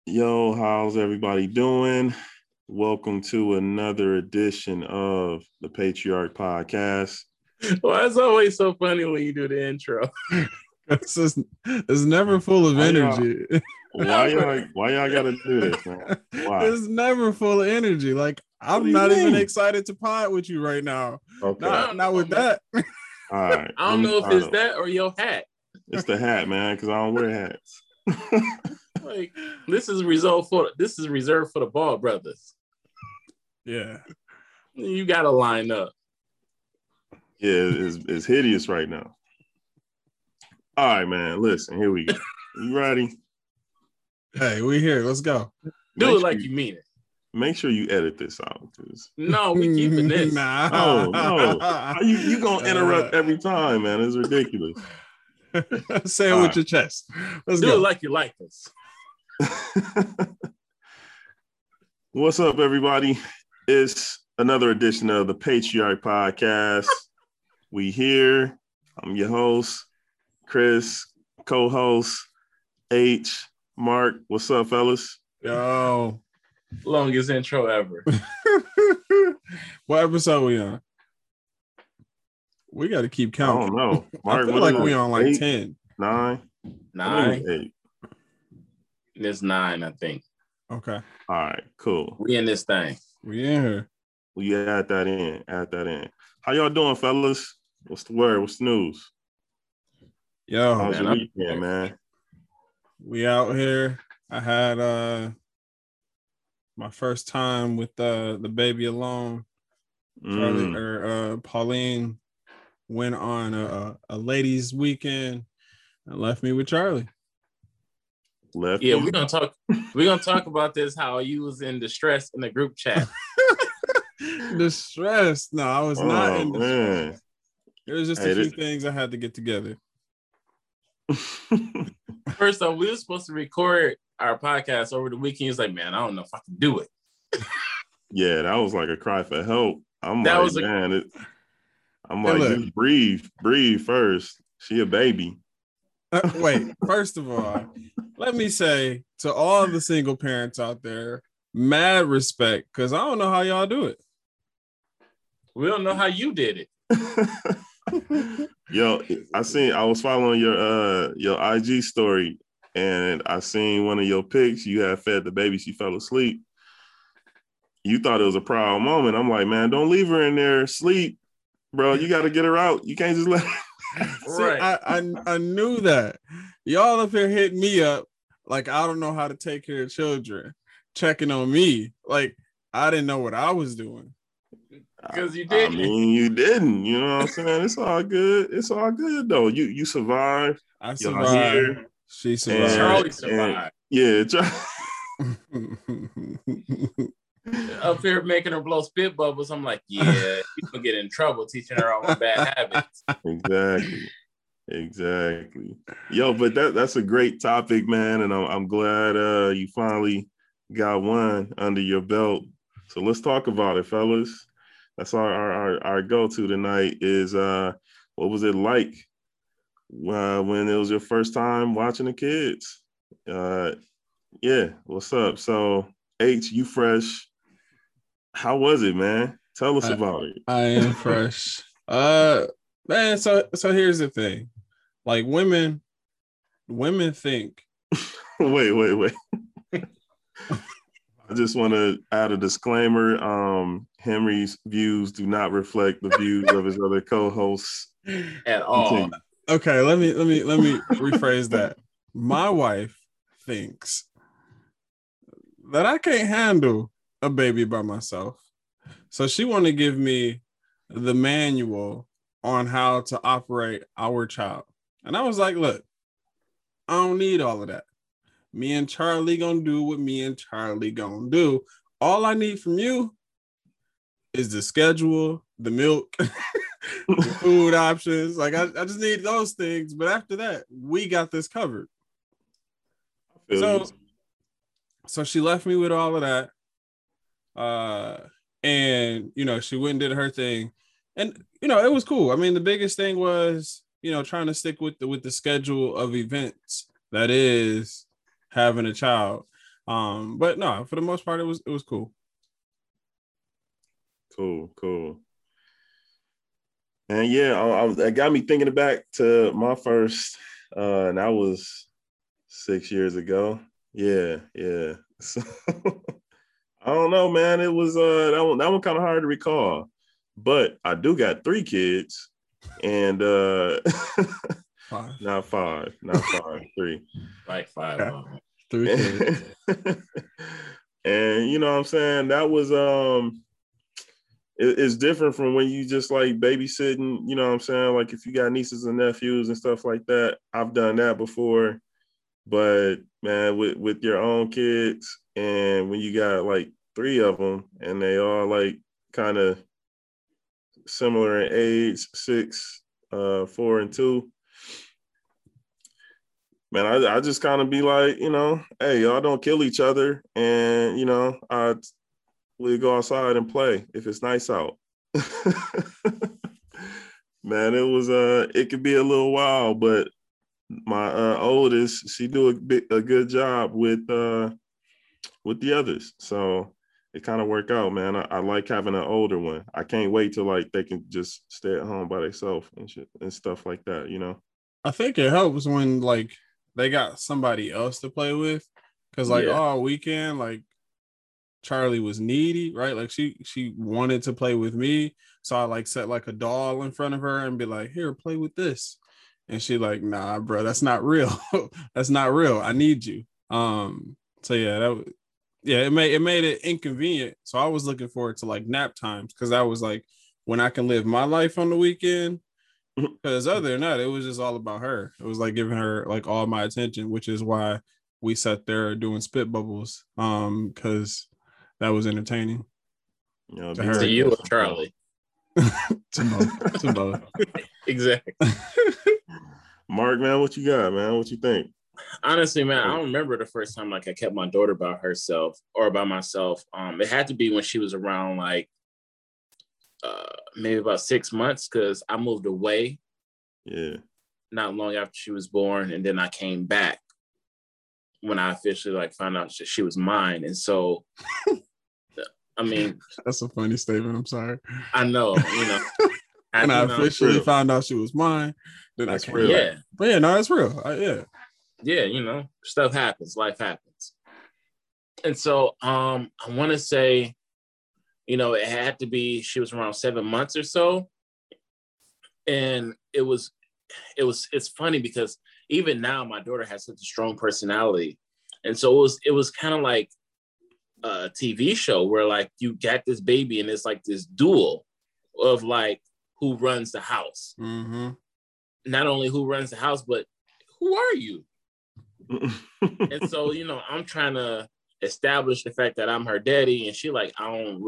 Yo, how's everybody doing? Welcome to another edition of the Patriarch Podcast. Well, it's always so funny when you do the intro. It's never full of energy. Why y'all gotta do this, man? Why? It's never full of energy. Like, I'm not even excited to pod with you right now. Okay. Not with that. All right. I don't know if it's that or your hat. It's the hat, man, because I don't wear hats. Like, this is reserved for the Ball brothers. Yeah. You gotta line up. Yeah, it's hideous right now. All right, man. Listen, here we go. You ready? Hey, we here. Let's go. Do it like you mean it. Make sure you edit this out. No, we keeping this. Nah. Oh, no. You gonna interrupt every time, man. It's ridiculous. Say it with your chest. Let's Do go. it like you like us. What's up, everybody? It's another edition of the Patriarch Podcast. We here. I'm your host, Chris, co-host, H, Mark. What's up, fellas? Yo. Longest intro ever. What episode we on? We got to keep counting. I don't know. Mark, I feel like we on like 8, 10. 9? 9. 8. It's 9, I think. Okay. All right, cool. We in this thing. We in here. We add that in. How y'all doing, fellas? What's the word? What's the news? Yo, How's man, your weekend, man? we out here. I had my first time with the baby alone. Pauline went on a ladies' weekend and left me with Charlie. Left. Yeah, you? we're gonna talk about this, how you was in distress in the group chat. Distressed? No, I was not in distress. Man. There was just a few things I had to get together. First off, we were supposed to record our podcast over the weekend. He was like, man, I don't know if I can do it. Yeah, that was like a cry for help. I'm That like, was just breathe first. She a baby. Wait, first of all, let me say to all the single parents out there, mad respect, because I don't know how y'all do it. We don't know how you did it. Yo, I was following your IG story, and I seen one of your pics. You had fed the baby, she fell asleep. You thought it was a proud moment. I'm like, man, don't leave her in there sleep, bro. You got to get her out. You can't just let her. See, right. I knew that. Y'all up here hitting me up like I don't know how to take care of children, checking on me. Like I didn't know what I was doing. Because you didn't. I mean, you didn't. You know what I'm saying? It's all good. It's all good, though. You survived. I survived. She survived. Charlie survived. Yeah. Up here making her blow spit bubbles. I'm like, yeah, people get in trouble teaching her all bad habits. Exactly. Yo, but that's a great topic, man, and I'm glad you finally got one under your belt. So let's talk about it, fellas. That's our go-to tonight is what was it like when it was your first time watching the kids? Yeah, what's up? So H, you fresh. How was it, man? Tell us about it. I am fresh. Man, so here's the thing. Like women think. Wait. I just want to add a disclaimer. Henry's views do not reflect the views of his other co-hosts at all. Continue. Okay, let me rephrase that. My wife thinks that I can't handle a baby by myself. So she want to give me the manual on how to operate our child. And I was like, look, I don't need all of that. Me and Charlie gonna do what me and Charlie gonna do. All I need from you is the schedule, the milk, the food options. Like I just need those things. But after that, we got this covered. So she left me with all of that. And she went and did her thing. And it was cool. I mean, the biggest thing was, trying to stick with the schedule of events that is having a child. But no, for the most part, it was cool. Cool. And yeah, that got me thinking back to my first, and that was 6 years ago. Yeah. So I don't know, man. It was that one kind of hard to recall, but I do got 3 kids, and not five, 3. Like 5. Yeah. 3 kids. And you know what I'm saying? That was it's different from when you just like babysitting, you know what I'm saying? Like if you got nieces and nephews and stuff like that, I've done that before. But man, with your own kids, and when you got like 3 of them and they all like kind of similar in age, 6, 4, and 2, man, I just kind of be like, you know, hey, y'all don't kill each other, and you know, we go outside and play if it's nice out. Man, it could be a little wild, but my oldest, she do a good job with the others, so it kind of work out, man. I like having an older one. I can't wait till like they can just stay at home by themselves and shit and stuff like that, you know. I think it helps when like they got somebody else to play with, because like all weekend, like Charlie was needy, right? Like she wanted to play with me, so I like set like a doll in front of her and be like, "Here, play with this," and she like, "Nah, bro, that's not real. That's not real. I need you." So yeah, it made it inconvenient. So I was looking forward to like nap times, because that was like when I can live my life on the weekend. Because other than that, it was just all about her. It was like giving her like all my attention, which is why we sat there doing spit bubbles. Because that was entertaining. You know, to her. To you or Charlie? to both. Exactly. Mark, man, what you got, man? What you think? Honestly, man, I don't remember the first time like I kept my daughter by herself or by myself. It had to be when she was around like maybe about 6 months, because I moved away. Yeah. Not long after she was born, and then I came back when I officially like found out that she was mine. And so, I mean, that's a funny statement. I'm sorry. I know, you know. And I officially found out she was mine. Then that's I real. Yeah. But yeah, no, it's real. Yeah, you know, stuff happens, life happens. And so I want to say, you know, it had to be, she was around 7 months or so. And it's funny because even now my daughter has such a strong personality. And so it was kind of like a TV show where like you got this baby and it's like this duel of like who runs the house. Mm-hmm. Not only who runs the house, but who are you? And so, you know, I'm trying to establish the fact that I'm her daddy, and she like, I don't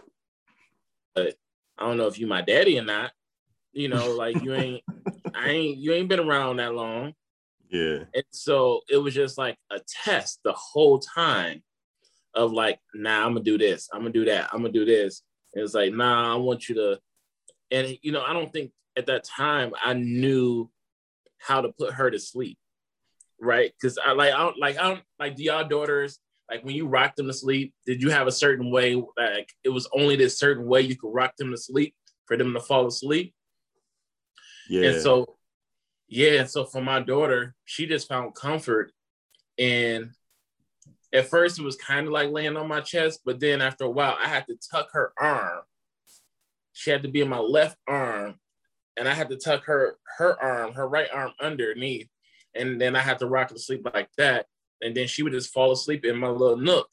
know if you my daddy or not. You know, like you ain't been around that long. Yeah. And so it was just like a test the whole time of like, nah, I'm gonna do this, I'm gonna do that, I'm gonna do this. And it's like, nah, I want you to. And you know, I don't think at that time I knew how to put her to sleep, right? Because I don't like, do y'all daughters, like when you rock them to sleep, did you have a certain way, like it was only this certain way you could rock them to sleep for them to fall asleep? Yeah. And so for my daughter, she just found comfort. And at first it was kind of like laying on my chest, but then after a while I had to tuck her arm. She had to be in my left arm, and I had to tuck her right arm underneath. And then I had to rock her to sleep like that. And then she would just fall asleep in my little nook.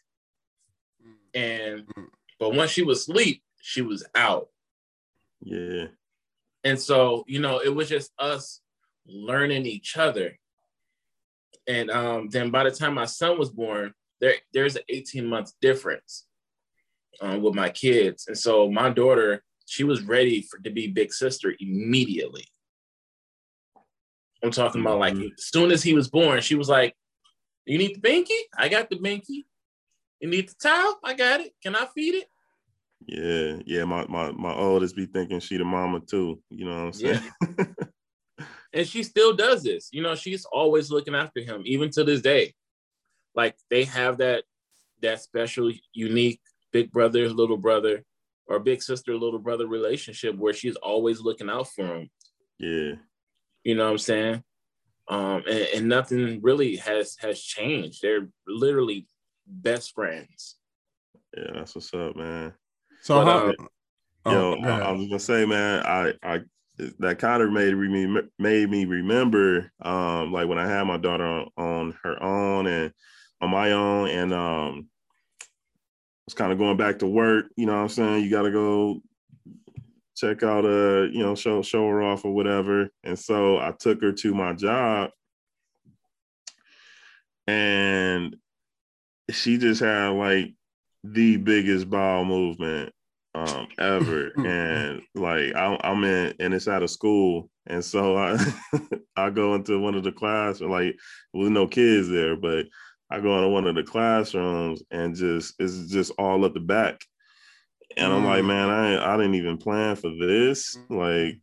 But once she was asleep, she was out. Yeah. And so, you know, it was just us learning each other. And then by the time my son was born, there's an 18-month difference with my kids. And so my daughter, she was ready to be big sister immediately. I'm talking about like, as soon as he was born, she was like, you need the binky? I got the binky. You need the towel? I got it. Can I feed it? Yeah. My oldest be thinking she the mama too. You know what I'm saying? Yeah. And she still does this. You know, she's always looking after him, even to this day. Like they have that that special, unique big brother, little brother, or big sister, little brother relationship where she's always looking out for him. Yeah. You know what I'm saying? And nothing really has changed. They're literally best friends. Yeah, that's what's up, man. So But, how? I was gonna say, man, I that kind of made me remember, like when I had my daughter on her own and on my own, and was kind of going back to work. You know what I'm saying? You got to go check out, show her off or whatever. And so I took her to my job, and she just had like the biggest bowel movement ever. And like I'm in, and it's out of school, and so I go into one of the class, like with no kids there, but I go into one of the classrooms, and it's just all at the back. And I'm like, man, I didn't even plan for this. Like,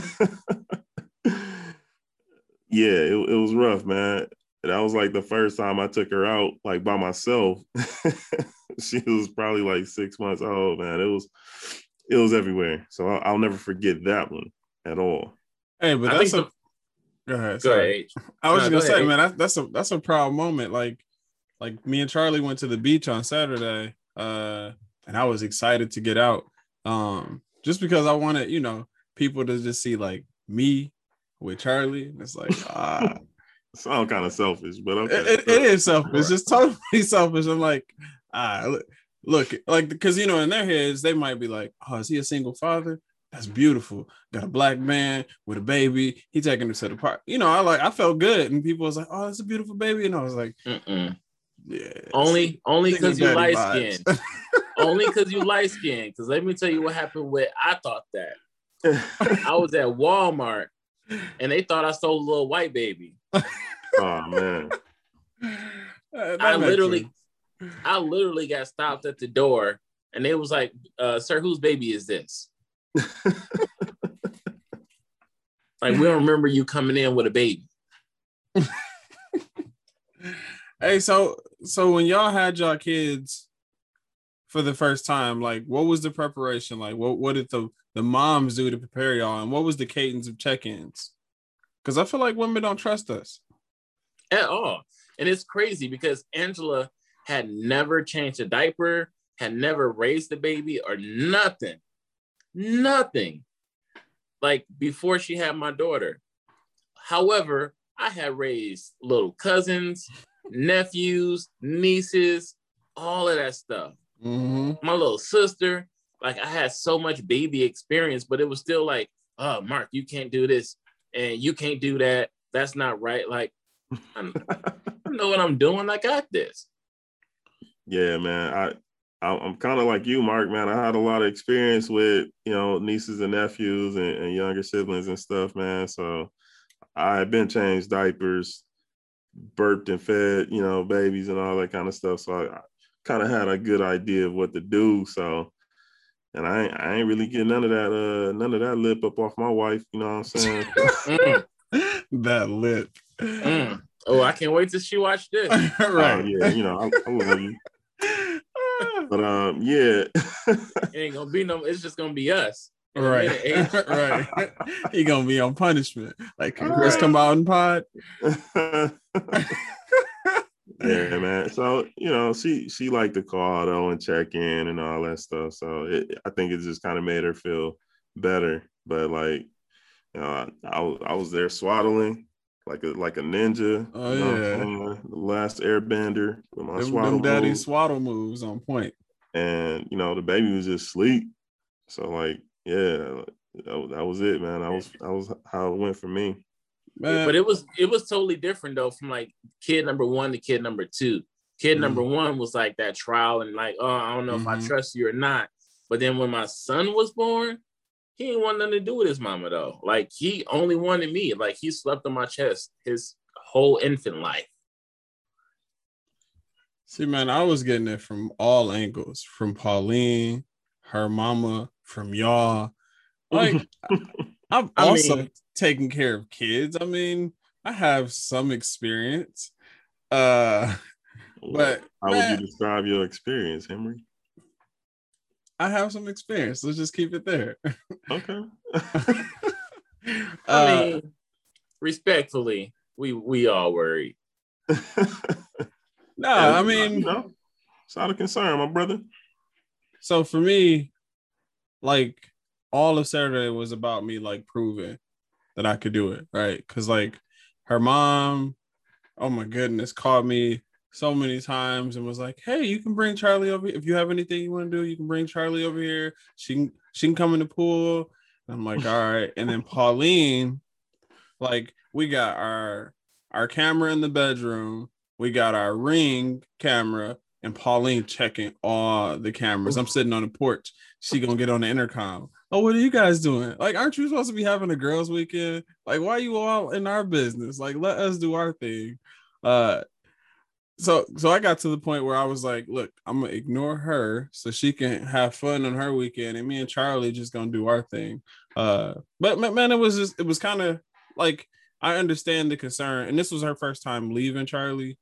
yeah, it was rough, man. That was like the first time I took her out, like by myself. She was probably like 6 months old, man. It was everywhere. So I'll never forget that one at all. Hey, but I that's think go ahead. Go Sorry. ahead. I was just gonna say, ahead. man, that's a proud moment. Like me and Charlie went to the beach on Saturday, and I was excited to get out, just because I wanted, people to just see like me with Charlie. And it's like, sound kind of selfish, but okay. It is selfish. It's just totally selfish. I'm like, look, like, because in their heads they might be like, oh, is he a single father? That's beautiful. Got a black man with a baby. He taking her to the park. I felt good, and people was like, oh, that's a beautiful baby, and I was like, yeah, only because you light skinned. vibes. Only because you light skinned. Because let me tell you what happened with I thought that. I was at Walmart and they thought I sold a little white baby. Oh man. I literally got stopped at the door and they was like, sir, whose baby is this? Like, we don't remember you coming in with a baby. Hey, so when y'all had y'all kids for the first time, like, what was the preparation like? What did the moms do to prepare y'all, and what was the cadence of check-ins? Because I feel like women don't trust us at all. And it's crazy because Angela had never changed a diaper, had never raised the baby or nothing. Like before she had my daughter. However, I had raised little cousins, nephews, nieces, all of that stuff. Mm-hmm. My little sister, like I had so much baby experience, but it was still like, oh, Mark, you can't do this and you can't do that. That's not right. Like, I know what I'm doing. I got this. Yeah, man. I'm kind of like you, Mark, man. I had a lot of experience with, nieces and nephews and younger siblings and stuff, man. So I had been changed diapers, burped and fed, babies and all that kind of stuff. So I kind of had a good idea of what to do. So, and I ain't really getting none of that lip up off my wife. You know what I'm saying? That lip. Oh, I can't wait till she watch this. Right. Yeah, I love you. But yeah. It ain't gonna be it's just gonna be us. Right. Right. He gonna be on punishment. Like, can Chris come out and pod? Yeah, man. So, she liked to call though and check in and all that stuff. So I think it just kind of made her feel better. But like, I was there swaddling like a ninja. Oh yeah, the last Airbender with my swaddle daddy moves. Swaddle moves on point. And the baby was just asleep. So like, yeah, that was it, man. That was how it went for me. Man. But it was totally different though, from like kid number 1 to kid number 2. Kid number 1 was like that trial and like, oh, I don't know if I trust you or not. But then when my son was born, he didn't want nothing to do with his mama though. Like, he only wanted me. Like, he slept on my chest his whole infant life. See, man, I was getting it from all angles, from Pauline, her mama, from y'all. Like, I've also taken care of kids. I mean, I have some experience. Well, But how would you describe your experience, Henry? I have some experience. Let's just keep it there. Okay. I mean, respectfully, we all worried. No, I mean, it's not a concern, my brother. So for me, like all of Saturday was about me like proving that I could do it, right? Because like her mom, oh my goodness, called me so many times and was like, "Hey, you can bring Charlie over here. If you have anything you want to do, you can bring Charlie over here. She can come in the pool." And I'm like, "All right." And then Pauline, like, we got our camera in the bedroom, we got our Ring camera, and Pauline checking all the cameras. I'm sitting on the porch. She gonna get on the intercom. "Oh, what are you guys doing? Like, aren't you supposed to be having a girls' weekend? Like, why are you all in our business? Like, let us do our thing." So I got to the point where I was like, "Look, I'm gonna ignore her so she can have fun on her weekend, and me and Charlie just gonna do our thing." But man, it was kind of like, I understand the concern, and this was her first time leaving Charlie,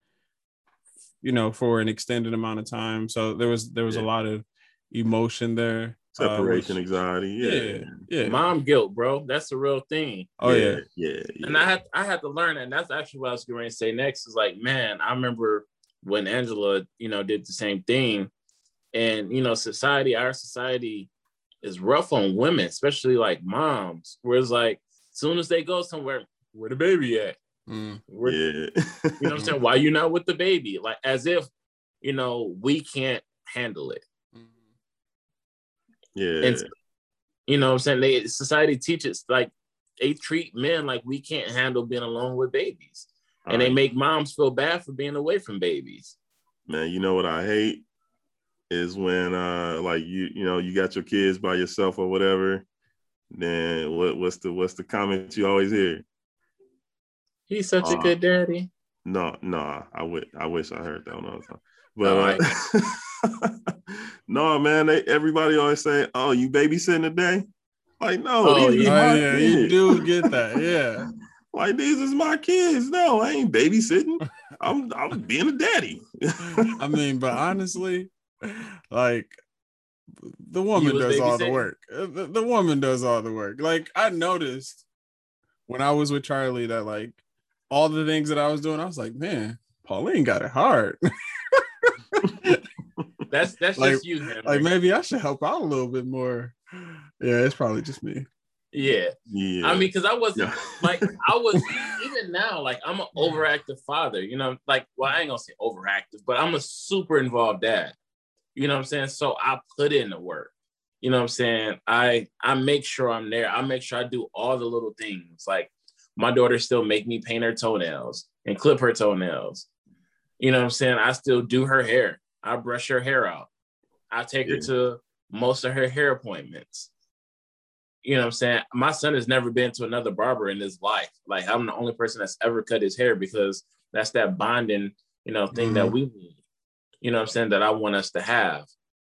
for an extended amount of time. So there was a lot of emotion there. Separation anxiety. Yeah. Mom guilt, bro. That's the real thing. Oh yeah. And I had to learn that. And that's actually what I was going to say next. Is like, man, I remember when Angela, did the same thing. And our society is rough on women, especially like moms. Whereas like, as soon as they go somewhere, where the baby at? Yeah. You know what I'm saying? Why you not with the baby? Like, as if, we can't handle it. Yeah. And you know what I'm saying? Society teaches, like, they treat men like we can't handle being alone with babies. And they make moms feel bad for being away from babies. Man, you know what I hate is when like you got your kids by yourself or whatever. Then what's the comment you always hear? He's such a good daddy. No, I wish I heard that one all the time. But no, man, everybody always say, "Oh, you babysitting today?" Like, no, these are my kids. You do get that, yeah. Like, these is my kids. No, I ain't babysitting. I'm being a daddy. I mean, but honestly, like, the woman does all the work. The woman does all the work. Like, I noticed when I was with Charlie that, like, all the things that I was doing, I was like, man, Pauline got it hard. That's like, just you, Henry. Like, maybe I should help out a little bit more. Yeah, it's probably just me. Yeah. I mean, because I wasn't like, I was, even now, like, I'm an overactive father, like, well, I ain't gonna say overactive, but I'm a super involved dad. You know what I'm saying? So I put in the work. You know what I'm saying? I make sure I'm there. I make sure I do all the little things. Like, my daughter still make me paint her toenails and clip her toenails. You know what I'm saying? I still do her hair. I brush her hair out. I take her to most of her hair appointments. You know what I'm saying? My son has never been to another barber in his life. Like, I'm the only person that's ever cut his hair, because that's that bonding, thing that we need. You know what I'm saying? That I want us to have.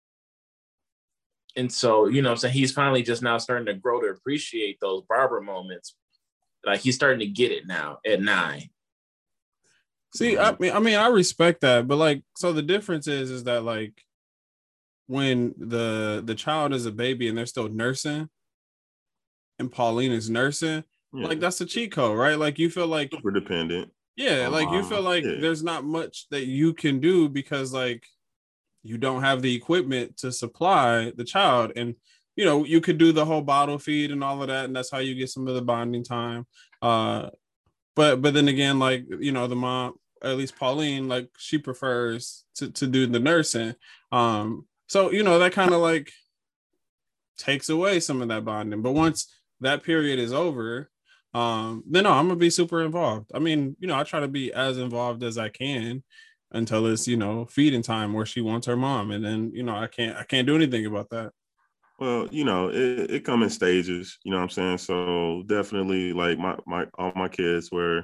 And so, you know what I'm saying? He's finally just now starting to grow to appreciate those barber moments. Like, he's starting to get it now at 9. See, I mean, I respect that, but like, so the difference is that, like, when the child is a baby and they're still nursing, and Pauline is nursing, like, that's a cheat code, right? Like, you feel like super dependent. Yeah, like, you feel like there's not much that you can do because, like, you don't have the equipment to supply the child, and you could do the whole bottle feed and all of that, and that's how you get some of the bonding time. But then again, like, the mom, at least Pauline, like, she prefers to do the nursing. So, that kind of, like, takes away some of that bonding. But once that period is over, then no, I'm gonna be super involved. I mean, I try to be as involved as I can until it's, feeding time where she wants her mom. And then, I can't do anything about that. Well, it come in stages, you know what I'm saying? So definitely, like, all my kids were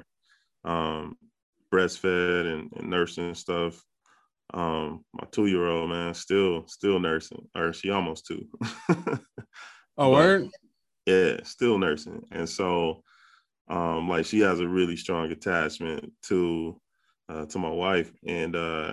breastfed and nursing and stuff. My 2-year-old, man, still nursing, or she almost 2. Oh, word? Yeah, still nursing. And so like, she has a really strong attachment to to my wife, and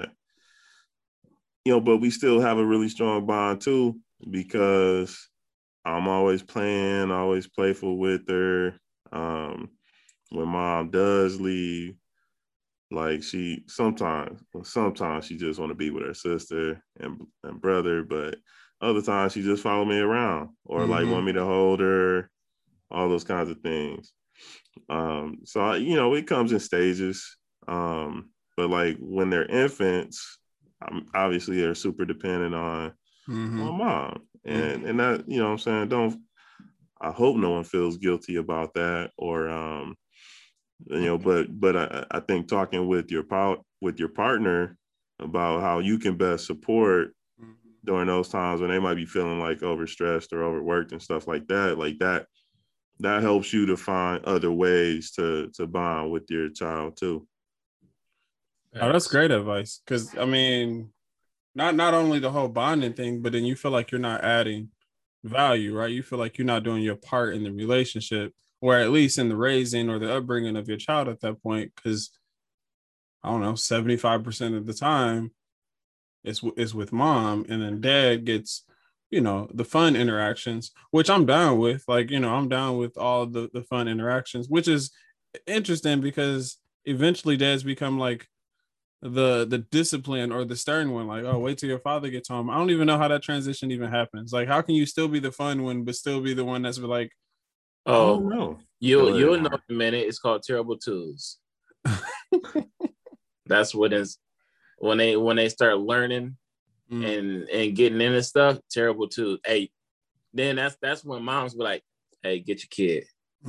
but we still have a really strong bond too, because I'm always playing, always playful with her. When mom does leave, like she sometimes she just want to be with her sister and brother, but other times she just follow me around or like want me to hold her, all those kinds of things. So it comes in stages. But like when they're infants, obviously they're super dependent on mom, and that what I'm saying, I hope no one feels guilty about that, or but I think talking with your partner about how you can best support during those times when they might be feeling like overstressed or overworked and stuff like that helps you to find other ways to bond with your child too. Oh, that's great advice. Because I mean, not only the whole bonding thing, but then you feel like you're not adding value, right? You feel like you're not doing your part in the relationship, or at least in the raising or the upbringing of your child at that point. Because I don't know, 75% of the time it's with mom, and then dad gets, the fun interactions, which I'm down with. Like, I'm down with all the fun interactions, which is interesting because eventually dads become like the discipline or the stern one. Like, oh, wait till your father gets home. I don't even know how that transition even happens. Like, how can you still be the fun one but still be the one that's like, oh no, you'll know in a minute. It's called Terrible Twos. That's what is when they start learning and getting into stuff. Terrible Twos. Hey, then that's when moms be like, hey, get your kid.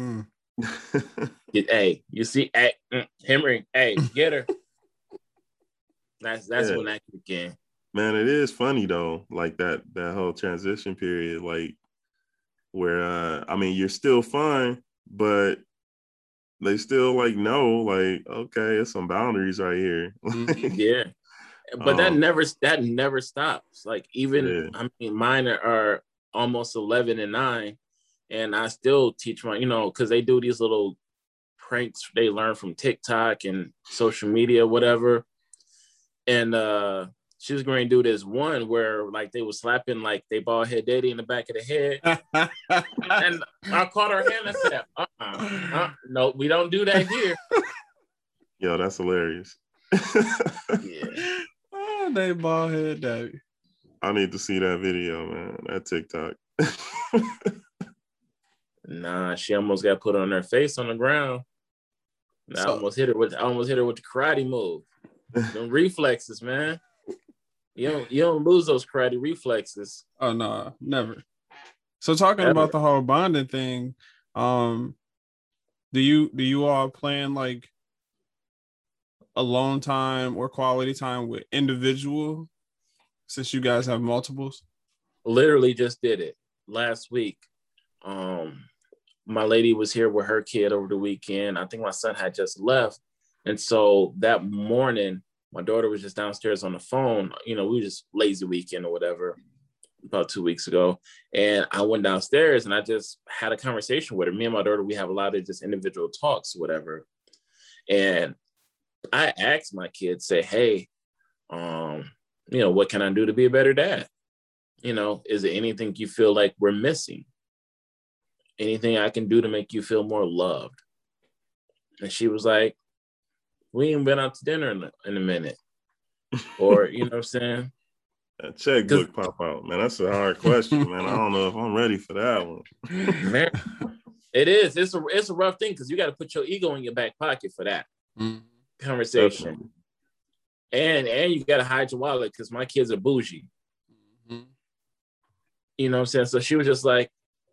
Hey, you see, hey, Henry, hey, get her. That's when that kick in. Man, it is funny though, like that whole transition period, like where you're still fun, but they still like know, like, okay, there's some boundaries right here. Yeah. But that never stops. Like, even mine are almost 11 and 9, and I still teach my, because they do these little pranks they learn from TikTok and social media, whatever. And she was going to do this one where like they were slapping like they bald head daddy in the back of the head. And I caught her hand and said, no, we don't do that here. Yo, that's hilarious. Yeah. Oh, they bald head daddy. I need to see that video, man. That TikTok. Nah, she almost got put on her face on the ground. I almost hit her with the karate move. Them reflexes, man. You don't lose those karate reflexes. Oh no, never. So talking about the whole bonding thing, do you all plan like alone time or quality time with individual, since you guys have multiples? Literally just did it last week. My lady was here with her kid over the weekend. I think my son had just left. And so that morning, my daughter was just downstairs on the phone. We were just lazy weekend or whatever, about 2 weeks ago. And I went downstairs and I just had a conversation with her. Me and my daughter, we have a lot of just individual talks, whatever. And I asked my kids, say, hey, what can I do to be a better dad? Is there anything you feel like we're missing? Anything I can do to make you feel more loved? And she was like, we ain't been out to dinner in a minute. Or, you know what I'm saying? That checkbook pop out, man. That's a hard question, man. I don't know if I'm ready for that one. Man, it is. It's a rough thing because you got to put your ego in your back pocket for that conversation. Definitely. And you got to hide your wallet because my kids are bougie. You know what I'm saying? So she was just like,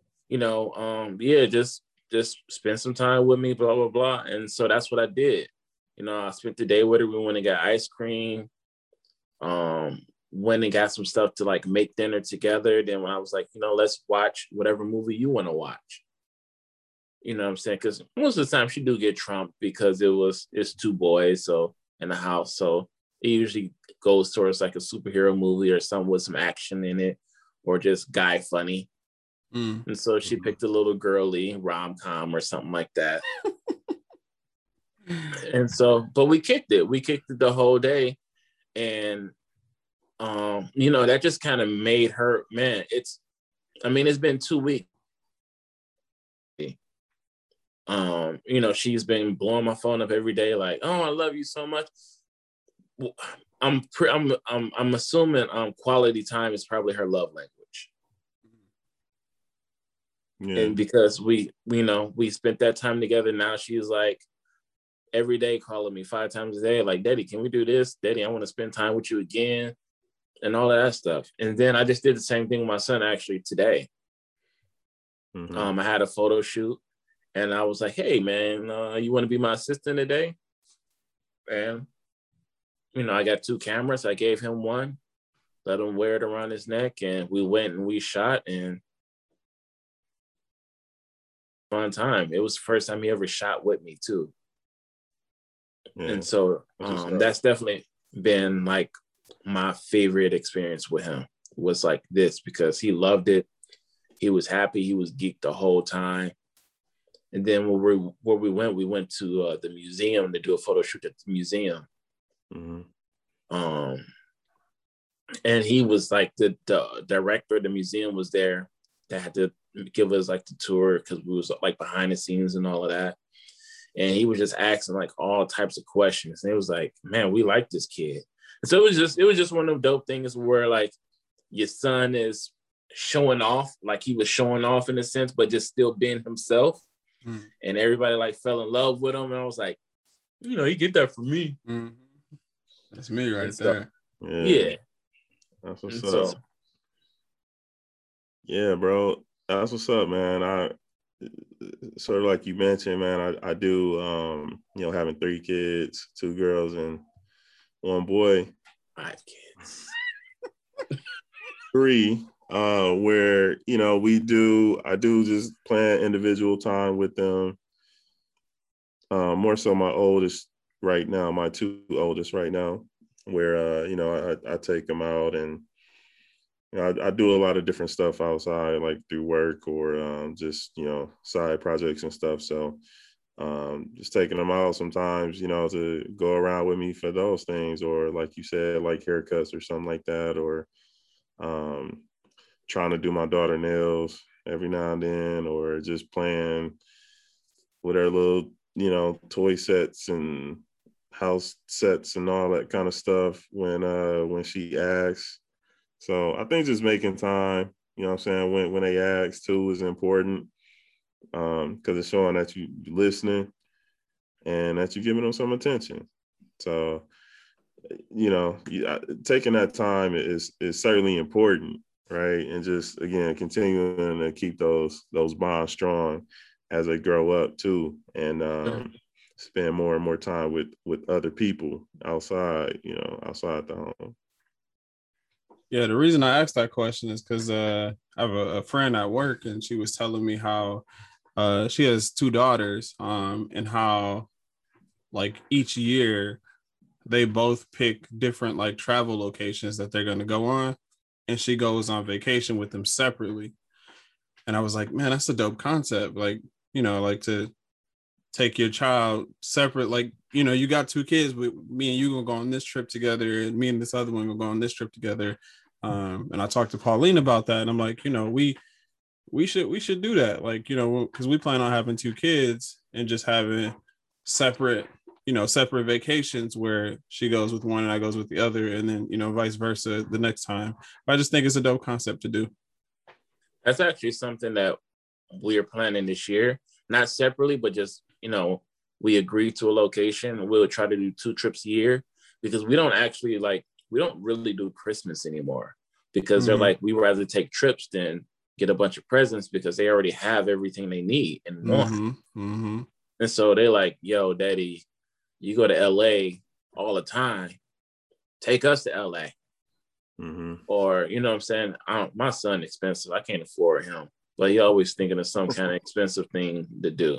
just spend some time with me, blah, blah, blah. And so that's what I did. I spent the day with her. We went and got ice cream. Went and got some stuff to like make dinner together. Then when I was like, let's watch whatever movie you want to watch. You know what I'm saying? Because most of the time she do get trumped because it's 2 boys so in the house. So it usually goes towards like a superhero movie or something with some action in it, or just guy funny. And so she picked a little girly rom-com or something like that. And so, but we kicked it. We kicked it the whole day. And, that just kind of made her, man, it's been 2 weeks. She's been blowing my phone up every day, like, oh, I love you so much. I'm assuming quality time is probably her love language. Yeah. And because we spent that time together, now she's like every day calling me 5 times a day, like, Daddy, can we do this? Daddy, I want to spend time with you again, and all of that stuff. And then I just did the same thing with my son actually today. Mm-hmm. I had a photo shoot, and I was like, hey, man, you want to be my assistant today? And, I got 2 cameras. I gave him one, let him wear it around his neck, and we went and we shot, and fun time. It was the first time he ever shot with me, too. Yeah. And so that's definitely been like my favorite experience with him, was like this, because he loved it. He was happy. He was geeked the whole time. And then where we went to the museum to do a photo shoot at the museum. Mm-hmm. And he was like, the director of the museum was there that had to give us like the tour, because we was like behind the scenes and all of that. And he was just asking like all types of questions. And it was like, man, we like this kid. And so it was just one of those dope things where like your son is showing off, like he was showing off in a sense, but just still being himself. Mm. And everybody like fell in love with him. And I was like, you get that from me. Mm. That's me right there. Yeah. That's what's up. Yeah, bro. That's what's up, man. Sort of like you mentioned, man, I do, having 3 kids, 2 girls and 1 boy. 5 kids. 3, where, I do just plan individual time with them. More so my oldest right now, my 2 oldest right now, where, I take them out, and I do a lot of different stuff outside, like through work or just, side projects and stuff. So just taking them out sometimes, to go around with me for those things, or like you said, like haircuts or something like that, or trying to do my daughter nails every now and then, or just playing with her little, toy sets and house sets and all that kind of stuff when she asks. So I think just making time, what I'm saying, when they ask too is important, because it's showing that you're listening and that you're giving them some attention. So, taking that time is certainly important, right? And just, again, continuing to keep those bonds strong as they grow up too, and spend more and more time with other people outside, outside the home. Yeah, the reason I asked that question is because I have a friend at work, and she was telling me how she has 2 daughters, and how like each year they both pick different like travel locations that they're going to go on, and she goes on vacation with them separately. And I was like, man, that's a dope concept. Like, like to take your child separate, like, you got 2 kids, with me and you gonna go on this trip together, and me and this other one gonna go on this trip together. And I talked to Pauline about that, and I'm like, we should do that, like, because we plan on having 2 kids and just having separate vacations where she goes with one and I goes with the other, and then vice versa the next time. But I just think it's a dope concept to do. That's actually something that we're planning this year, not separately, but just we agreed to a location. We'll try to do 2 trips a year, because we don't really do Christmas anymore, because they're like, we rather take trips than get a bunch of presents, because they already have everything they need and want. Mm-hmm. And so they're like, yo, Daddy, you go to LA all the time. Take us to LA. Mm-hmm. Or, what I'm saying? My son expensive. I can't afford him. But he always thinking of some kind of expensive thing to do.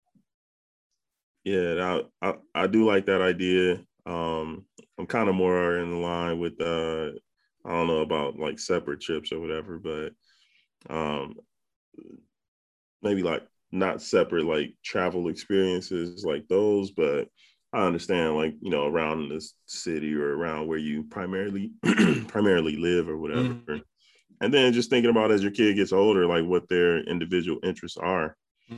Yeah, I do like that idea. I'm kind of more in line with I don't know about like separate trips or whatever, but maybe like not separate like travel experiences like those, but I understand like, you know, around this city or around where you primarily primarily live or whatever. Mm-hmm. And then just thinking about as your kid gets older, like what their individual interests are.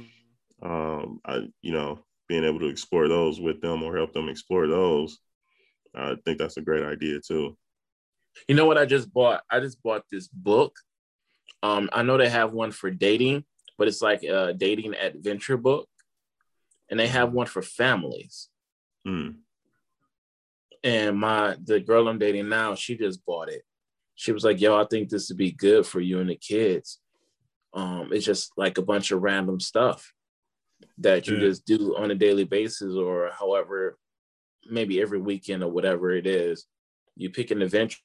You know, being able to explore those with them or help them explore those. I think that's a great idea too. You know what I just bought? I just bought this book. I know they have one for dating, but it's like a dating adventure book. And they have one for families. Mm. And the girl I'm dating now, she just bought it. She was like, yo, I think this would be good for you and the kids. It's just like a bunch of random stuff that you just do on a daily basis, or however, maybe every weekend or whatever it is. You pick an adventure.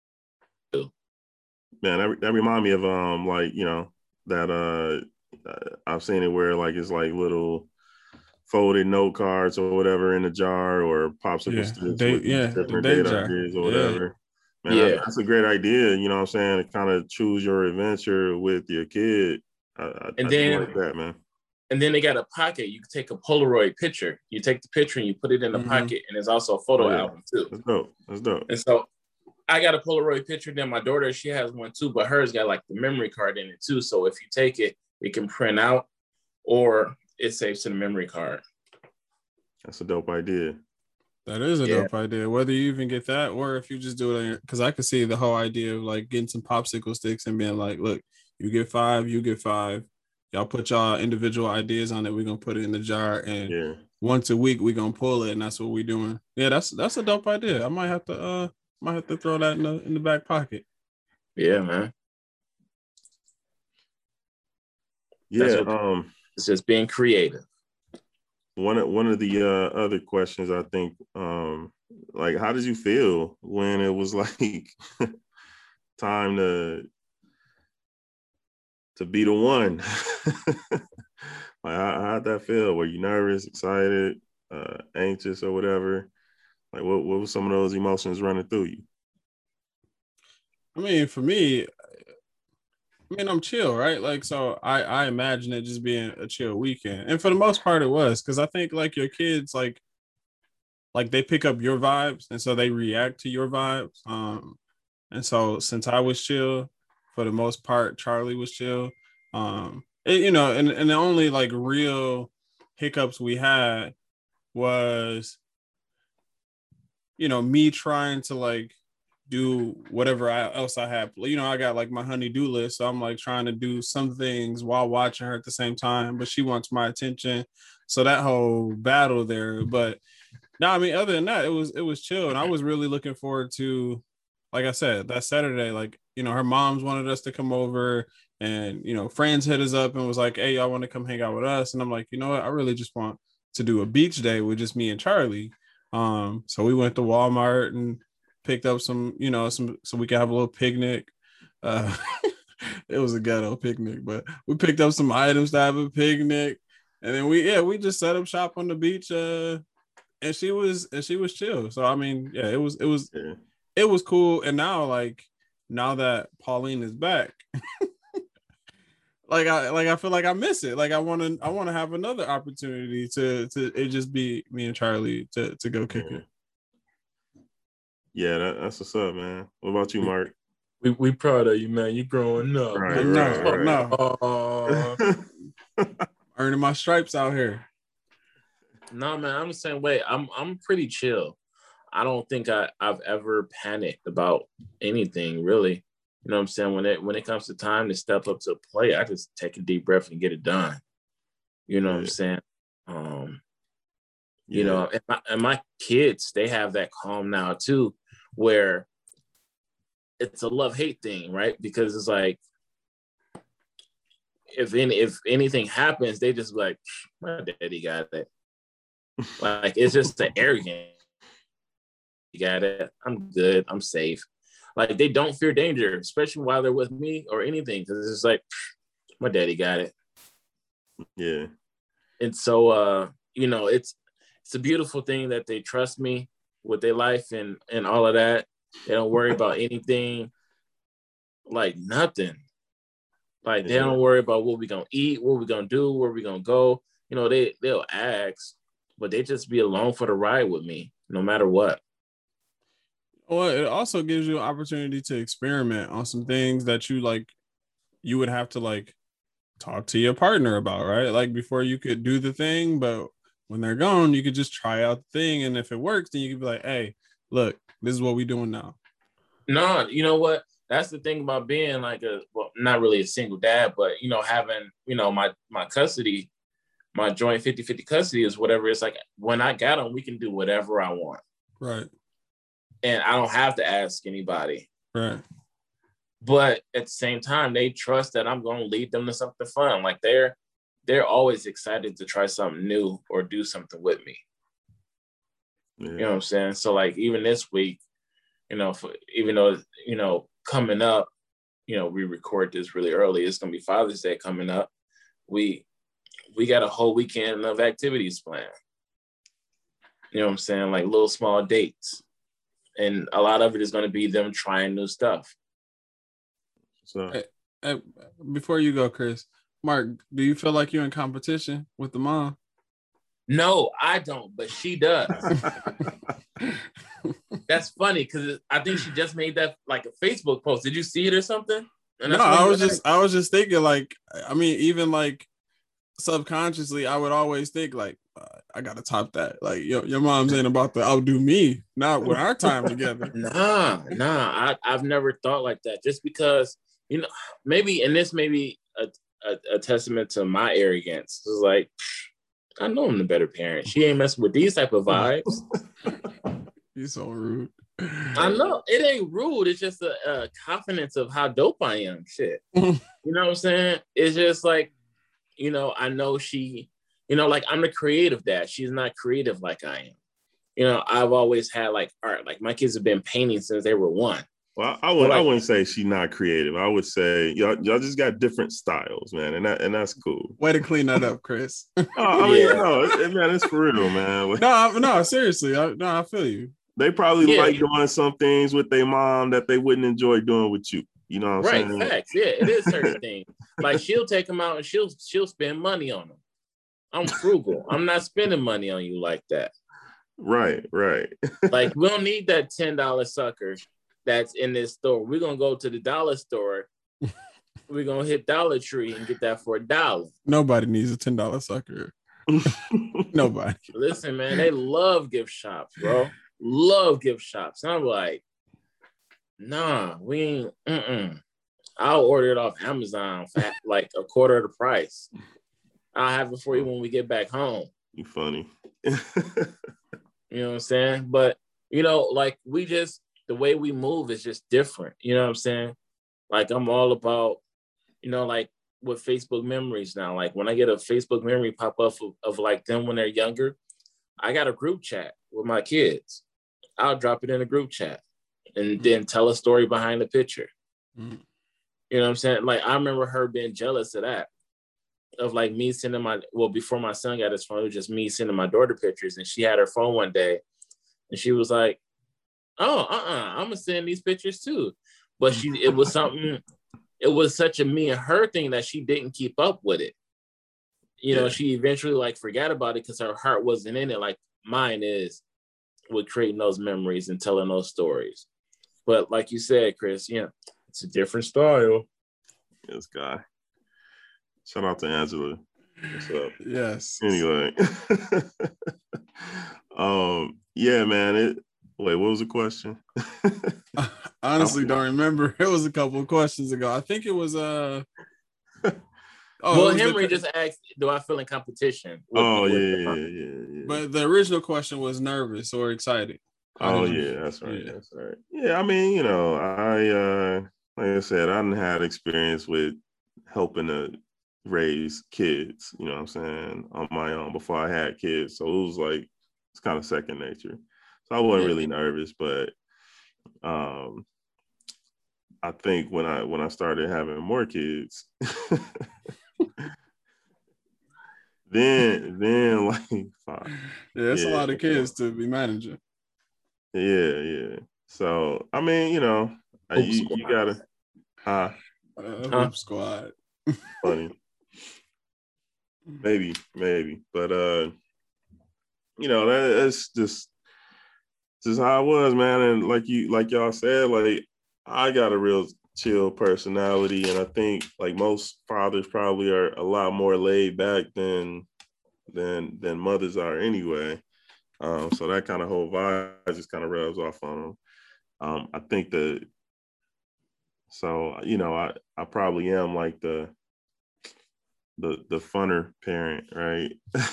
Man, that remind me of like, you know, that I've seen it where like it's like little folded note cards or whatever in a jar, or popsicle sticks with different date ideas or whatever. Man, that's a great idea. You know what I'm saying? To kind of choose your adventure with your kid. I do like that, man. And then they got a pocket. You can take a Polaroid picture. You take the picture and you put it in the pocket, and there's also a photo album too. That's dope. That's dope. And so I got a Polaroid picture. Then my daughter, she has one too, but hers got like the memory card in it too. So if you take it, it can print out, or it saves in the memory card. That's a dope idea. That is a dope idea. Whether you even get that, or if you just do it, because I could see the whole idea of like getting some popsicle sticks and being like, look, you get 5, you get 5. Y'all put y'all individual ideas on it. We're gonna put it in the jar, and once a week we're gonna pull it, and that's what we're doing. Yeah, that's a dope idea. I might have to throw that in the back pocket. Yeah, man. Yeah, it's just being creative. One of the other questions, I think, like, how did you feel when it was like time to be the one? Like, how'd that feel? Were you nervous, excited, anxious, or whatever? Like, what were some of those emotions running through you? I mean, for me, I'm chill, right? Like, so I imagine it just being a chill weekend. And for the most part, it was, because I think like your kids, like they pick up your vibes, and so they react to your vibes. And so since I was chill, for the most part, Charlie was chill. You know, and the only like real hiccups we had was, you know, me trying to like do whatever else I have. You know, I got like my honey-do list, so I'm like trying to do some things while watching her at the same time, but she wants my attention. So that whole battle there. But no, I mean, other than that, it was chill, and I was really looking forward to, like I said, that Saturday. Like, you know, her moms wanted us to come over, and you know, friends hit us up and was like, "Hey, y'all want to come hang out with us?" And I'm like, you know what, I really just want to do a beach day with just me and Charlie. So we went to Walmart and picked up some, you know, so we could have a little picnic. It was a ghetto picnic, but we picked up some items to have a picnic, and then we just set up shop on the beach. And she was chill. So I mean, yeah, it was cool. And now that Pauline is back, I feel like I miss it. Like I want to have another opportunity to it just be me and Charlie to go kick it. Yeah, that's what's up, man. What about you, Mark? We proud of you, man. You growing up. Right. No. Earning my stripes out here. No, man, I'm the same way. I'm pretty chill. I don't think I've ever panicked about anything, really. You know what I'm saying? When it comes to time to step up to a play, I just take a deep breath and get it done. You know what I'm saying? You know, and my kids, they have that calm now too, where it's a love-hate thing, right? Because it's like, if anything happens, they just be like, my daddy got it. Like, it's just the arrogant. You got it. I'm good. I'm safe. Like, they don't fear danger, especially while they're with me or anything, because it's like, my daddy got it. Yeah. And so, you know, it's a beautiful thing that they trust me with their life and all of that. They don't worry about anything, like nothing. Like they don't worry about what we gonna eat, what we gonna do, where we gonna go. You know, they'll ask, but they just be along for the ride with me, no matter what. Well, it also gives you an opportunity to experiment on some things that you would have to like talk to your partner about, right? Like before you could do the thing, but when they're gone, you could just try out the thing. And if it works, then you could be like, hey, look, this is what we're doing now. No, you know what? That's the thing about being like not really a single dad, but, you know, having, you know, my custody, my joint 50-50 custody is whatever. It's like when I got them, we can do whatever I want. Right. And I don't have to ask anybody. Right. But at the same time, they trust that I'm going to lead them to something fun. Like they're always excited to try something new or do something with me. Yeah. You know what I'm saying? So like even this week, you know, even though, you know, coming up, you know, we record this really early. It's going to be Father's Day coming up. We got a whole weekend of activities planned. You know what I'm saying? Like little small dates. And a lot of it is going to be them trying new stuff. So before you go, Chris, Mark, do you feel like you're in competition with the mom? No, I don't, but she does. That's funny because I think she just made that like a Facebook post. Did you see it or something? No, I was just thinking like, I mean, even like subconsciously, I would always think like, I gotta top that. Like your mom's ain't about to outdo me, not with our time together. Nah. I've never thought like that. Just because, you know, maybe, and this may be a testament to my arrogance. It's like, I know I'm the better parent. She ain't messing with these type of vibes. You're so rude. I know it ain't rude. It's just a confidence of how dope I am. Shit. You know what I'm saying? It's just like, you know, I know she, you know, like I'm the creative dad. She's not creative like I am. You know, I've always had like art. Like my kids have been painting since they were 1. Well, I wouldn't say she's not creative. I would say y'all just got different styles, man, and that's cool. Way to clean that up, Chris. I mean, man, it's for real, man. No, seriously, I feel you. They probably like doing some things with their mom that they wouldn't enjoy doing with you. You know what I'm saying? Right, facts. Yeah, it is certain things. Like she'll take them out and she'll spend money on them. I'm frugal. I'm not spending money on you like that. Right. Like we don't need that $10 sucker that's in this store. We're gonna go to the dollar store. We're gonna hit Dollar Tree and get that for $1. Nobody needs a $10 sucker. Nobody. Listen, man, they love gift shops, bro. Love gift shops. And I'm like, nah, we ain't. I'll order it off Amazon for like a quarter of the price. I'll have it for you when we get back home. You funny. You know what I'm saying? But, you know, like the way we move is just different. You know what I'm saying? Like I'm all about, you know, like with Facebook memories now. Like when I get a Facebook memory pop up of like them when they're younger, I got a group chat with my kids. I'll drop it in a group chat and then tell a story behind the picture. Mm. You know what I'm saying? Like I remember her being jealous of that. Of like me sending before my son got his phone, it was just me sending my daughter pictures, and she had her phone one day and she was like, oh, I'm gonna send these pictures too. But it was such a me and her thing that she didn't keep up with it. You know, she eventually like forgot about it because her heart wasn't in it like mine is with creating those memories and telling those stories. But like you said, Chris, yeah, it's a different style. This guy. Shout out to Angela. What's up? Yes. Anyway. Yeah, man. Wait, what was the question? I honestly don't remember. It was a couple of questions ago. I think it was well, Henry just asked, do I feel in competition? Yeah. But the original question was nervous or excited. That's right. Yeah. That's right. Yeah, I mean, you know, like I said, I didn't have experience with helping to raise kids, you know what I'm saying, on my own before I had kids. So it was like, it's kind of second nature. So I wasn't really nervous, but I think when I started having more kids, then like, fuck. Yeah, it's a lot of kids to be managing. Yeah. So I mean, you know, you gotta Hoop squad. Funny. Maybe. But that's just how it was, man. And like y'all said, like I got a real chill personality, and I think like most fathers probably are a lot more laid back than mothers are anyway. So that kind of whole vibe just kind of rubs off on them. I think I probably am like the funner parent, right?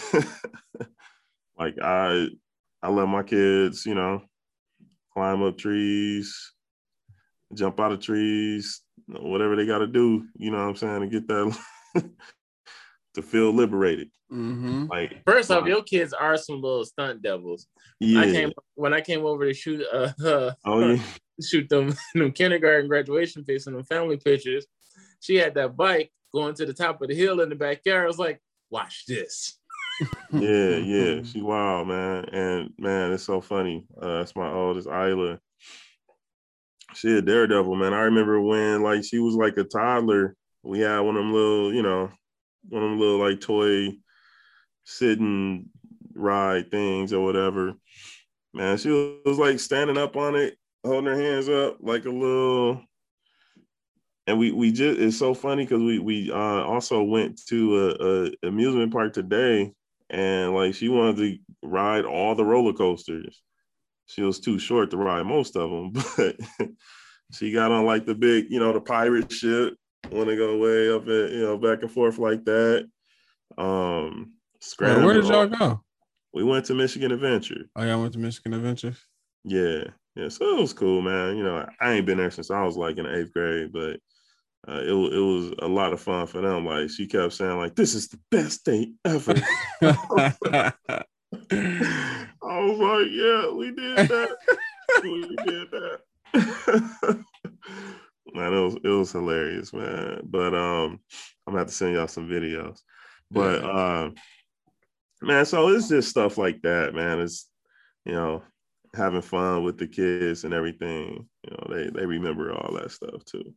Like I let my kids, climb up trees, jump out of trees, whatever they got to do, you know what I'm saying, to get that to feel liberated. Mm-hmm. Like first off, your kids are some little stunt devils. Yeah. When I came over to shoot yeah. shoot them kindergarten graduation pics and them family pictures, she had that bike going to the top of the hill in the backyard. I was like, watch this. Yeah. She wild, man. And man, it's so funny. That's my oldest, Isla. She a daredevil, man. I remember when like she was like a toddler, we had one of them little, like toy sitting ride things or whatever. Man, she was like standing up on it, holding her hands up like a little. And we just, it's so funny because we also went to a amusement park today, and like she wanted to ride all the roller coasters. She was too short to ride most of them, but she got on like the big, the pirate ship, want to go way up and back and forth like that. Wait, where did y'all go? We went to Michigan Adventure. Oh, y'all went to Michigan Adventure? Yeah. So it was cool, man. I ain't been there since I was like in the 8th grade, but it was a lot of fun for them. Like she kept saying, like, this is the best day ever. I was like, yeah, we did that. We did that. Man, it was hilarious, man. But I'm gonna have to send y'all some videos. But man, so it's just stuff like that, man. It's having fun with the kids and everything. They remember all that stuff too.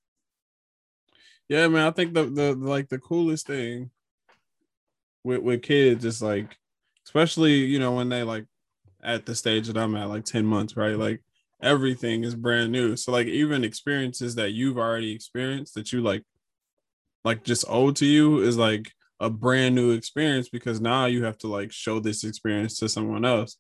Yeah, man. I think the coolest thing with kids is like, especially when they like at the stage that I'm at, like 10 months, right? Like everything is brand new. So like even experiences that you've already experienced that you like just owe to you is like a brand new experience, because now you have to like show this experience to someone else.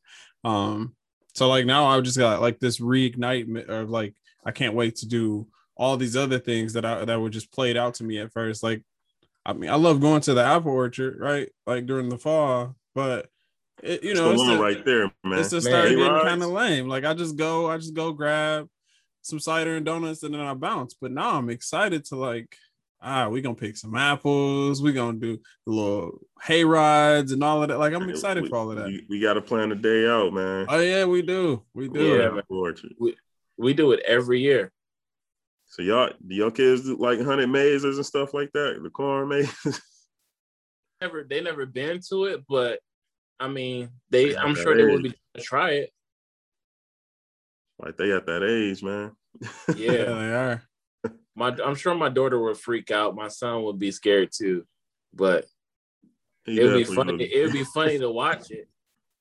So like now I've just got like this reignite of like, I can't wait to do all these other things that were just played out to me at first. Like, I mean, I love going to the apple orchard, right? Like during the fall, but it's the one right there, man. It's just started getting kind of lame. Like I just go grab some cider and donuts and then I bounce. But now I'm excited to like, we're gonna pick some apples, we're gonna do the little hay rides and all of that. Like I'm excited for all of that. We gotta plan a day out, man. Oh yeah, we do. Yeah, we do it every year. So do your kids do like hunted mazes and stuff like that? The corn mazes? They never been to it, but I mean, I'm sure they would be trying to try it. Like they at that age, man. Yeah, they are. I'm sure my daughter would freak out. My son would be scared too, but it would be funny. It would be funny to watch it.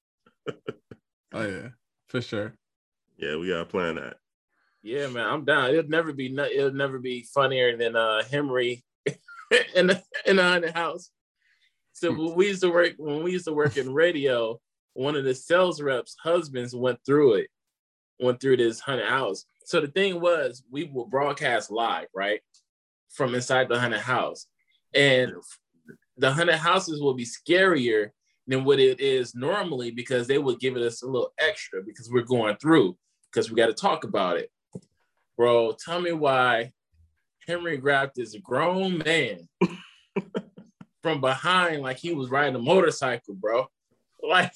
Oh yeah, for sure. Yeah, we gotta plan that. Yeah, man, I'm down. It'll never be funnier than Henry in the haunted house. So when we used to work in radio, one of the sales reps' husbands went through this haunted house. So the thing was, we will broadcast live, right, from inside the haunted house, and the haunted houses will be scarier than what it is normally because they would give us a little extra because we're going through, because we got to talk about it. Bro, tell me why Henry grabbed this grown man from behind like he was riding a motorcycle, bro. Like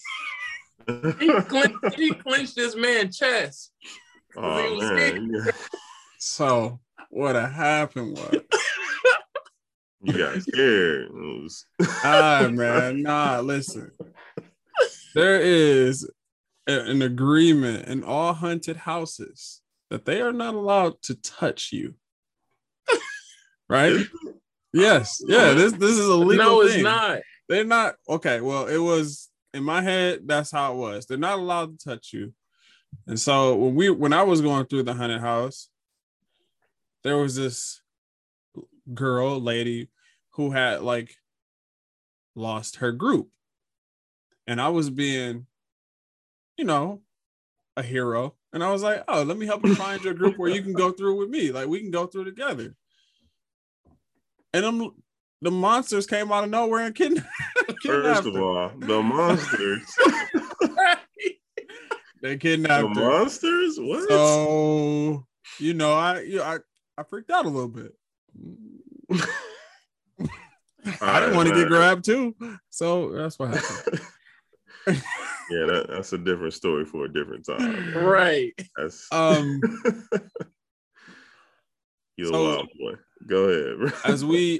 he clenched this man's chest. Oh man! Yeah. So what happened was you got scared. Man, nah. Listen, there is an agreement in all haunted houses that they are not allowed to touch you. Right? Yes. Yeah. This is a legal No, it's thing. not. They're not. Okay. Well, it was in my head. That's how it was. They're not allowed to touch you. And so when I was going through the haunted house, there was this lady who had like lost her group. And I was being, a hero. And I was like, oh, let me help you find your group where you can go through with me. Like we can go through together. And the monsters came out of nowhere and kidnapped First of all, the monsters. They kidnapped the her. Monsters? What? So, I freaked out a little bit. I didn't want to get grabbed too. So that's what happened. Yeah, that's a different story for a different time. Right. That's you're So, a wild boy. Go ahead, bro. as we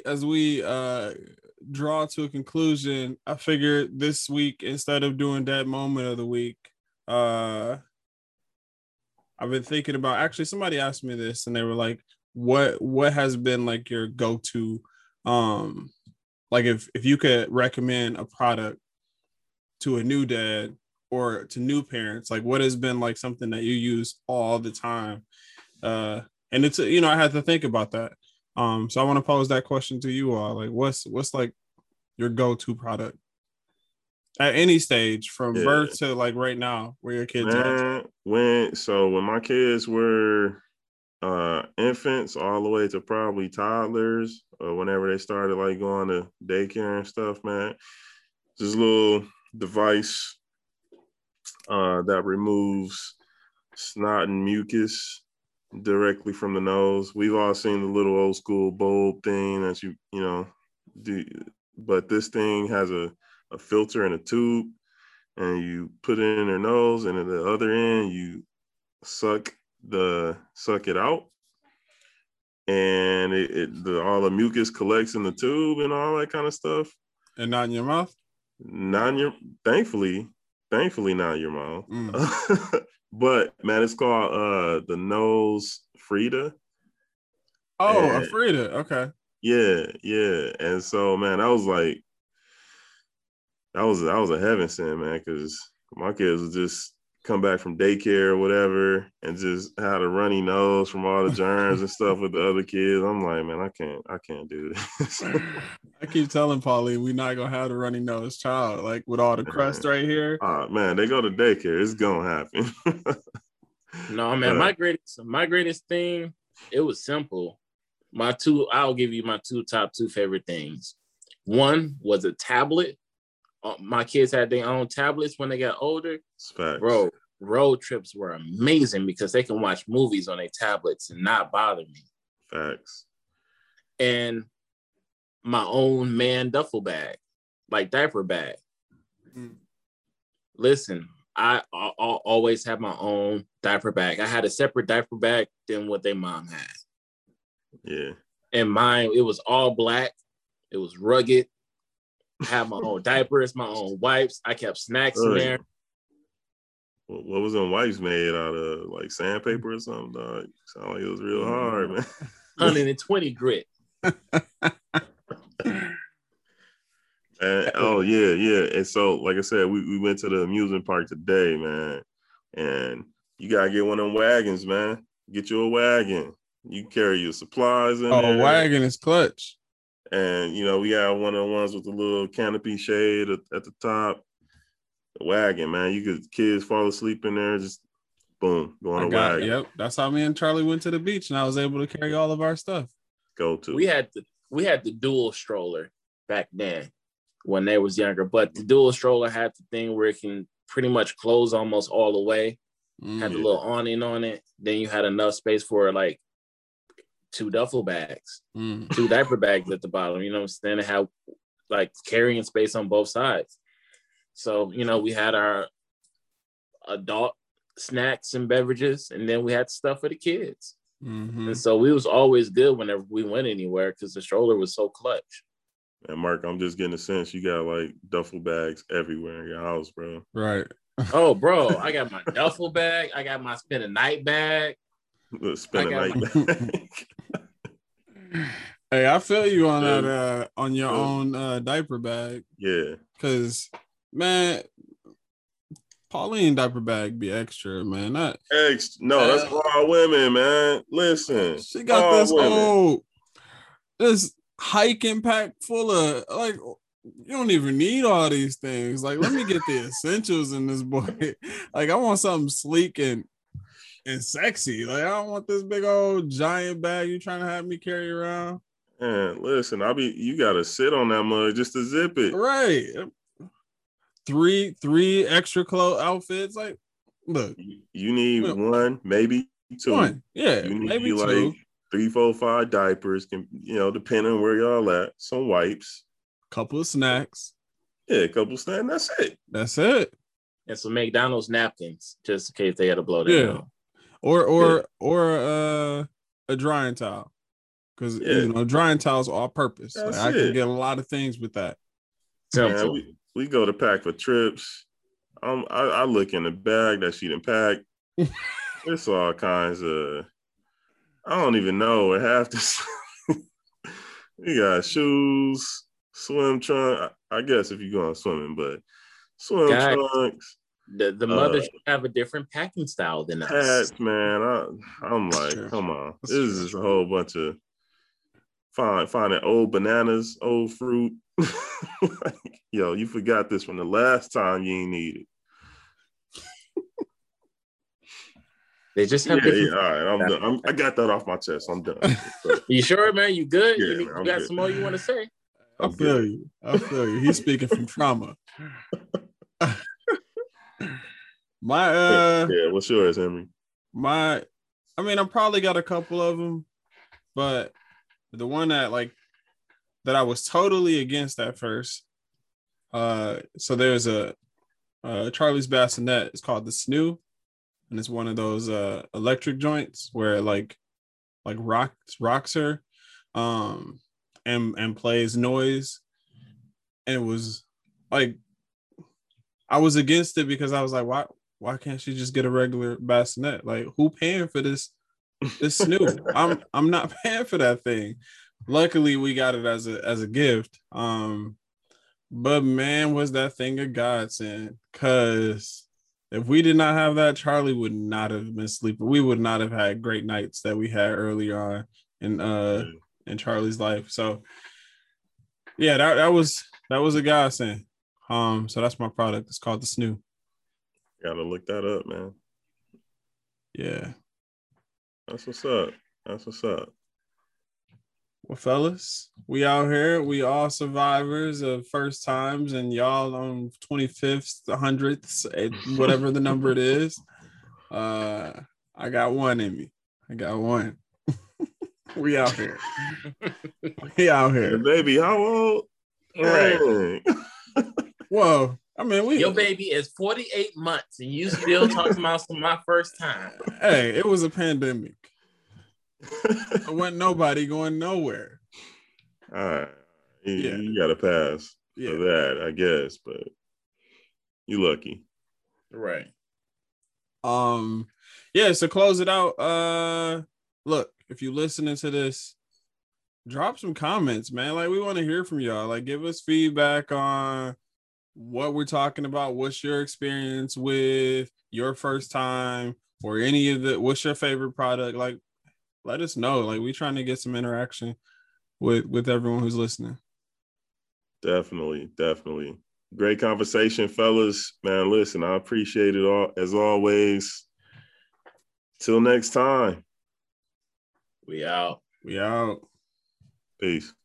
draw to a conclusion, I figured this week, instead of doing that moment of the week, I've been thinking about, actually somebody asked me this and they were like, what has been like your go-to, like if you could recommend a product to a new dad or to new parents, like what has been like something that you use all the time? And it's, I had to think about that. So I want to pose that question to you all. Like what's like your go-to product at any stage from birth to like right now where your kids are? When my kids were infants all the way to probably toddlers, or whenever they started like going to daycare and stuff, man, this little device that removes snot and mucus directly from the nose. We've all seen the little old school bulb thing that you do, but this thing has a filter and a tube, and you put it in their nose, and at the other end you suck it out, and all the mucus collects in the tube and all that kind of stuff. And not in your mouth? Thankfully not in your mouth. But man, it's called the Nose Frida. Oh, a Frida. Okay. Yeah. And so, man, that was a heaven sent, man, because my kids would just come back from daycare or whatever and just had a runny nose from all the germs and stuff with the other kids. I'm like, man, I can't do this. I keep telling Pauline we're not gonna have the runny nose child, like with all the crust right here. Man, they go to daycare, it's gonna happen. No, man, my greatest thing, it was simple. I'll give you my top two favorite things. One was a tablet. My kids had their own tablets when they got older. Facts. Bro, road trips were amazing because they can watch movies on their tablets and not bother me. Facts. And my own man duffel bag, like diaper bag. Listen, I always have my own diaper bag. I had a separate diaper bag than what their mom had. Yeah. And mine, it was all black. It was rugged. I had my own diapers, my own wipes. I kept snacks in there. What was them wipes made out of? Like sandpaper or something, dog? Sound like it was real hard, man. 120 grit. Oh yeah. And so, like I said, we went to the amusement park today, man. And you gotta get one of them wagons, man. Get you a wagon. You carry your supplies in there. Oh, wagon is clutch. And we got one of the ones with the little canopy shade at the top. The wagon, man. Kids fall asleep in there, just boom, go on a wagon. Yep, that's how me and Charlie went to the beach, and I was able to carry all of our stuff. We had the dual stroller back then when they was younger, but the dual stroller had the thing where it can pretty much close almost all the way. Had the little awning on it. Then you had enough space for like 2 duffel bags, 2 diaper bags at the bottom. You know what I'm saying? They have like carrying space on both sides. So, we had our adult snacks and beverages, and then we had stuff for the kids. And so we was always good whenever we went anywhere because the stroller was so clutch. And Mark, I'm just getting a sense you got like duffel bags everywhere in your house, bro. Right. Oh, bro, I got my duffel bag. I got my spend a night bag. Spend a night bag. Hey, I feel you on Yeah. that on your Yeah. own diaper bag. Yeah. Cause man, Pauline diaper bag be extra, man. That No, that's all women, man. Listen, she got all this women. whole this hiking pack full of like you don't even need all these things. Like, let me get the essentials in this boy. Like, I want something sleek and sexy. Like, I don't want this big old giant bag you trying to have me carry around. Man, listen, you gotta sit on that mug just to zip it. Right. Three extra clothes outfits. Like, look. You need one, maybe two. One. Yeah, you need maybe like two. 3, 4, 5 diapers, depending on where y'all at. Some wipes. Couple of snacks. Yeah, a couple snacks. That's it. That's it. And some McDonald's napkins, just in case they had to blow their nose. Or a drying towel. Because drying towels all purpose. Like, I can get a lot of things with that. Simple. Man, we go to pack for trips. I look in the bag that she done packed. It's all kinds of, I don't even know what half this. We got shoes, swim trunk. I guess if you're going swimming, but swim trunks. The mothers should have a different packing style than us. Hats, man. I'm like, come on. This is a whole bunch of finding old bananas, old fruit. Like, yo, you forgot this from the last time you ain't need it. They just have different. All right, I'm done. I got that off my chest. I'm done. You sure, man? You good? Yeah, you got some more you want to say? I feel you. He's speaking from trauma. What's yours, Henry? I probably got a couple of them, but the one that I was totally against at first. So there's a Charlie's Bassinet. It's called the Snoo, and it's one of those electric joints where it rocks her, and plays noise. And it was like, I was against it because I was like, why can't she just get a regular bassinet? Like, who paying for this Snoo? I'm not paying for that thing. Luckily, we got it as a gift. But man, was that thing a godsend? Because if we did not have that, Charlie would not have been sleeping. We would not have had great nights that we had earlier on in Charlie's life. So yeah, that was a godsend. So that's my product. It's called the Snoo. Gotta look that up, man. Yeah. That's what's up. Well, fellas, we out here. We all survivors of first times, and y'all on 25th, 100th, whatever the number it is. I got one in me. I got one. We out here. Your baby, how old? Right. Whoa. Your baby is 48 months, and you still talking about my first time. Hey, it was a pandemic. There wasn't nobody going nowhere. All right. You got to pass for that, I guess, but you lucky. Right. So close it out. Look, if you're listening to this, drop some comments, man. Like, we want to hear from y'all. Like, give us feedback on what we're talking about. What's your experience with your first time, or what's your favorite product? Like, let us know. Like, we're trying to get some interaction with everyone who's listening. Definitely. Great conversation, fellas. Man, listen, I appreciate it all as always. Till next time. We out. We out. Peace.